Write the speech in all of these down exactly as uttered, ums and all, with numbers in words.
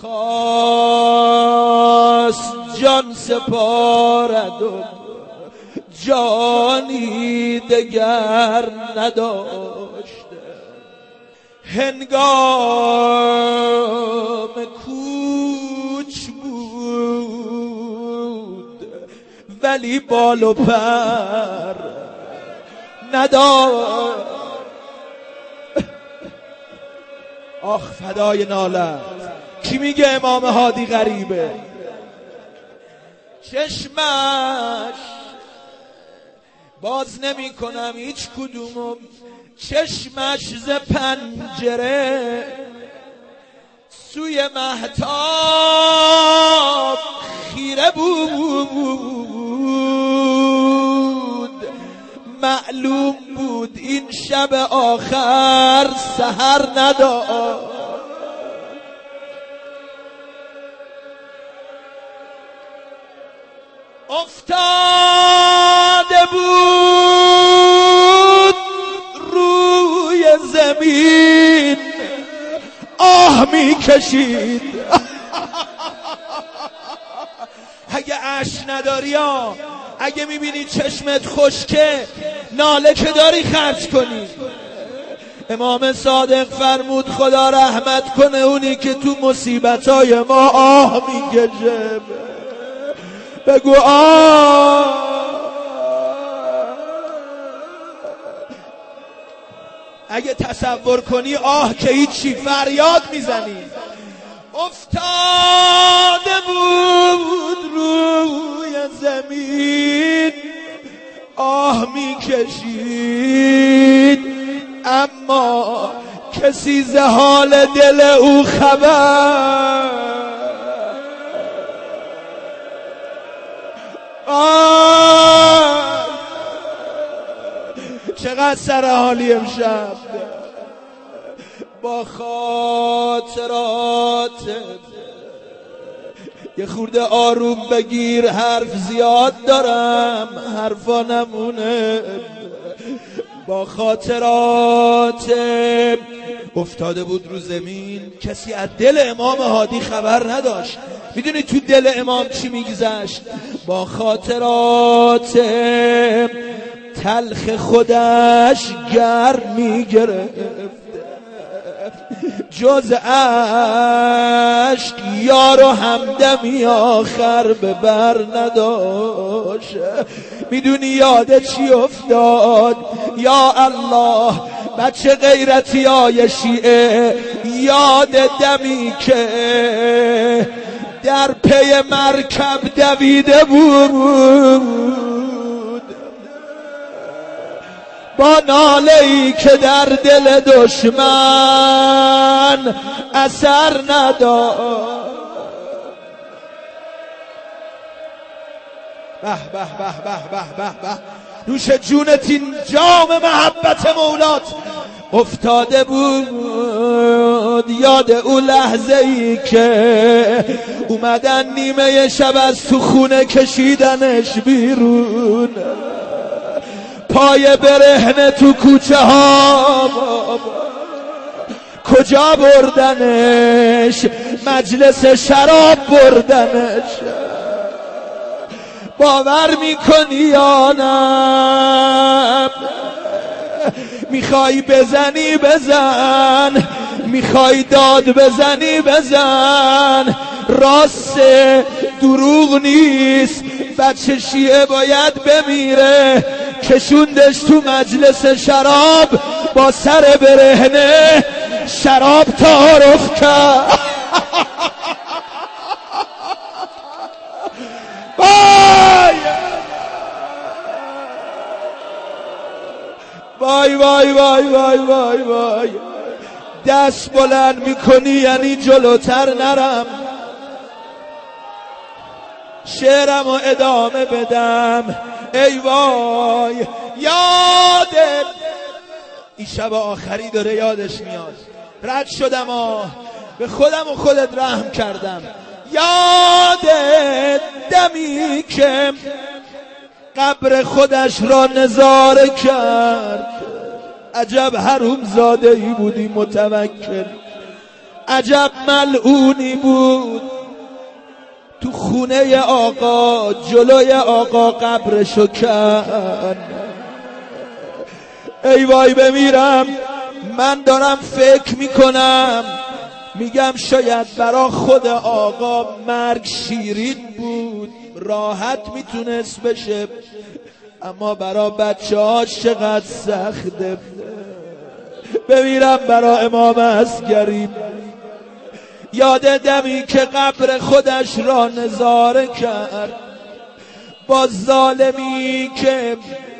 خواست جان سپارد و جانی دگر نداشت، هنگام کوچ بود ولی بال و پر نداشت. آخ فدای نالت. کی میگه امام هادی غریبه؟ چشمش باز نمی کنم هیچ کدومم، چشمش ز پنجره سوی مهتاب خیره بود، معلوم بود این شب آخر سحر نداشت. افتاده بود روی زمین، آه می کشید. اگه اش نداری ها، اگه میبینی چشمت خشکه، ناله که داری خرج کنی. امام صادق فرمود خدا رحمت کنه اونی که تو مصیبتای ما آه میکشه. بگو آه. اگه تصور کنی آه که هیچی، فریاد میزنی. افتاده بود روی زمین، آه میکشید، اما کسی ز حال دل او خبر. آه چقدر سر حالی امشب. با خاطرات یه خورده آروم بگیر، حرف زیاد دارم حرفا نمونه. با خاطرات افتاده بود رو زمین، کسی از دل امام هادی خبر نداشت. میدونی تو دل امام چی میگذشت؟ با خاطرات تلخ خودش گرم میگرفت، جز عشق یار و همدمی آخر به بر نداشت. میدونی یاد چی افتاد؟ یا الله، بچه غیرتی های شیعه، یاد دمی که در پی مرکب دویده بود، با ناله‌ای که در دل دشمن اثر نداشت. به به به به به به به نوش جونت این جام محبت مولات. افتاده بود یاد او لحظه ای که اومدن نیمه شب از تو خونه کشیدنش بیرون، پای برهنه تو کوچه ها، کجا بردنش؟ مجلس شراب بردنش. باور میکنی یا نه؟ میخوای بزنی بزن، میخوای داد بزنی بزن، راست دروغ نیست. بچه شیعه باید بمیره، کشوندش تو مجلس شراب، با سر برهنه شراب تعارف کرد. وای وای وای وای وای وای. دست بلند میکنی یعنی جلوتر نرم، شعرم و ادامه بدم. ای وای یادت، این شب آخری داره یادش میاد. رد شدم آه، به خودم و خودت رحم کردم. یادت دمی که قبر خودش را نظاره کرد، عجب حروم زاده ای بودی متوکل. عجب ملعونی بود تو خونه آقا، جلوی آقا قبرشو کن. ای وای بمیرم، من دارم فکر میکنم، میگم شاید برا خود آقا مرگ شیرین بود، راحت میتونست بشه، اما برا بچه ها چقدر سخته. بمیرم برا امام عسگری. یاد دمی که قبر خودش را نظاره کرد، با ظالمی که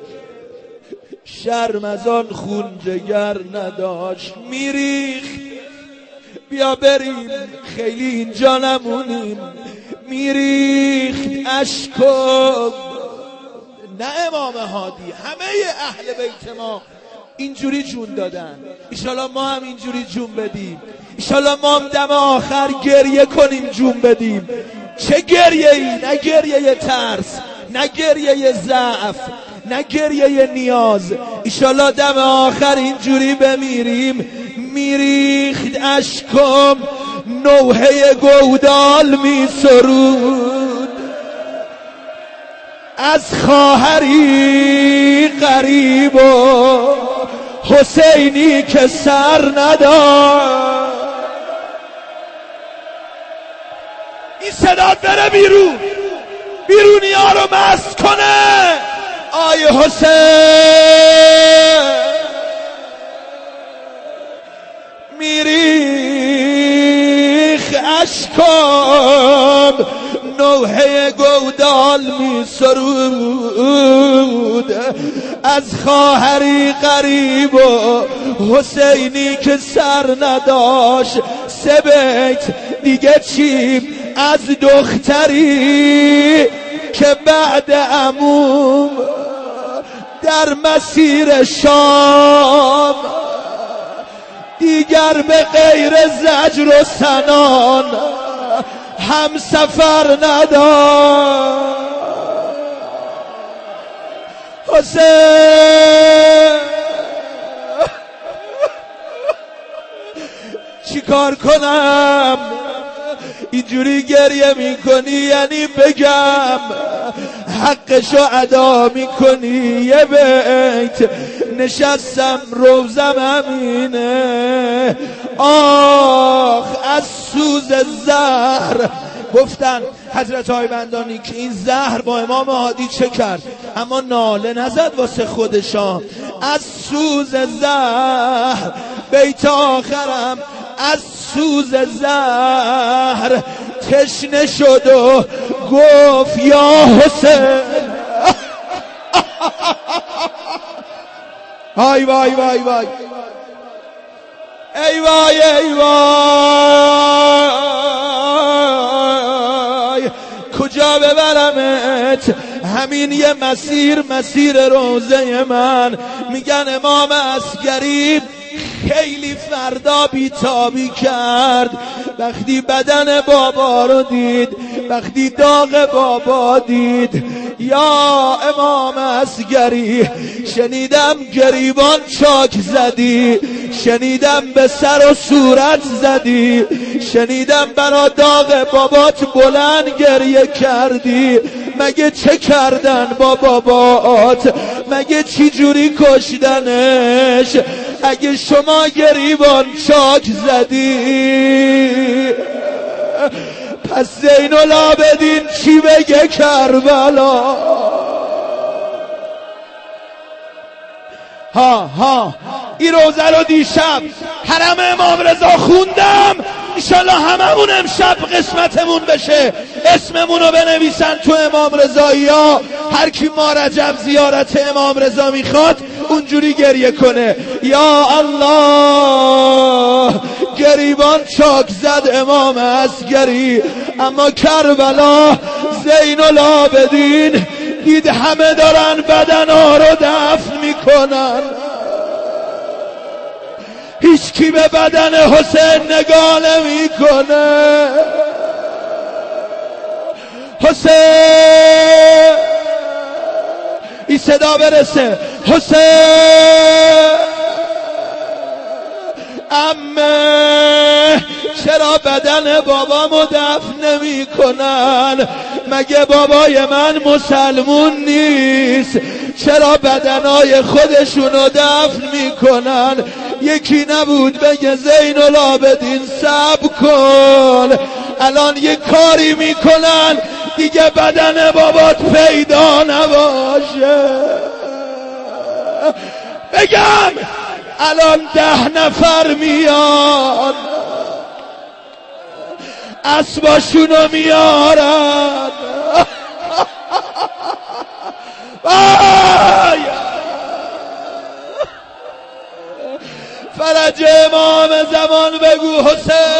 شرم از آن خون جگر نداشت میریخت. بیا بریم، خیلی اینجا نمونیم. میریخت اشکم. نه امام هادی، همه اهل بیت ما اینجوری جون دادن، ایشالا ما هم اینجوری جون بدیم. ایشالا ما هم دم آخر گریه کنیم، جون بدیم. چه گریه ای؟ نه گریه ترس، نه گریه ضعف، نه گریه نیاز. ایشالا دم آخر اینجوری بمیریم. میریخت اشکم، نوحه گودال می سرود، از خواهری غریب و حسینی که سر ندار. این صدا بره بیرون، بیرونی ها رو مست کنه. آی حسین میریخ اشکم، نوحه گودال می سرود، از خواهری غریب و حسینی که سر نداشت. سه بیت دیگه چی از دختری که بعد عموم در مسیر شام دیگر به غیر زجر و سنان هم سفر ندار. حسین چی کار کنم؟ اینجوری گریه میکنی یعنی بگم حقشو ادا میکنی. یه بیت نشستم روزم همینه، آخ از سوز زهر. گفتن حضرت های بندانی که این زهر با امام هادی چه کرد، اما ناله نزد واسه خودشان. از سوز زهر بیت آخرم، از سوز زهر تشنه شد و گفت یا حسین. های وای وای وای، ای وای ای وای، کجا ببرمت؟ همین یه مسیر، مسیر روزه من. میگن امام عسگری خیلی فردا بیتابی کرد، وقتی بدن بابا رو دید، وقتی داغ بابا دید. یا امام عسگری شنیدم گریبان چاک زدی، شنیدم به سر و صورت زدی، شنیدم برا داغ بابات بلند گریه کردی. مگه چه کردن با بابات؟ مگه چی جوری کشتنش؟ اگه شما گریبان چاک زدی، پس زین العابدین چی بگه کربلا؟ ها ها این روزه رو دیشب حرم امام رضا خوندم. انشالله هممون امشب قسمتمون بشه اسممون رو بنویسن تو امام رضایی ها. هر کی ما رجب زیارت امام رضا میخواد اونجوری گریه کنه. یا الله گریبان چاک زد امام عسگری، اما کربلا زین العابدین دید همه دارن بدن ها رو دفن میکنن، هیچ کی به بدن حسین نگاه نمیکنه. حسین این صدا برسه، حسین عمه بدن بابامو دفن نمی کنن؟ مگه بابای من مسلمون نیست؟ چرا بدنای خودشونو دفن میکنن؟ یکی نبود بگه زین العابدین صبر کن، الان یه کاری میکنن دیگه بدن بابات پیدا نباشه. بگم الان ده نفر میان اسباشونو میارن. فرج امام زمان بگو حسین.